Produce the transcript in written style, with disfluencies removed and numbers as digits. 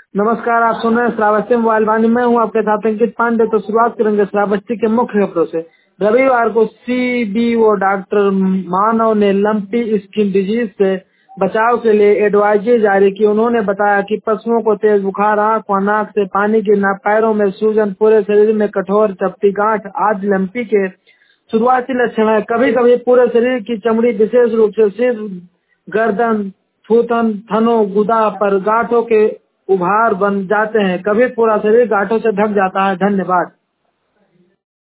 नमस्कार, आप सुन रहे हैं श्रावस्ती मोबाइल वाणी में हूँ आपके साथ अंकित पांडे। तो शुरुआत करेंगे श्रावस्ती के मुख्य खबरों से। रविवार को सीबीओ डॉक्टर मानव ने लंपी स्किन डिजीज से बचाव के लिए एडवाइजरी जारी की। उन्होंने बताया कि पशुओं को तेज बुखार, आंख व नाक से पानी गिरना, पैरों में सूजन, पूरे शरीर में कठोर चपटी गांठ आदि लंपी के शुरुआती लक्षण है। कभी कभी पूरे शरीर की चमड़ी, विशेष रूप से सिर, गर्दन, थूथन, थनों, गुदा पर गांठों के उभार बन जाते हैं। कभी पूरा शरीर गांठों से ढक जाता है। धन्यवाद।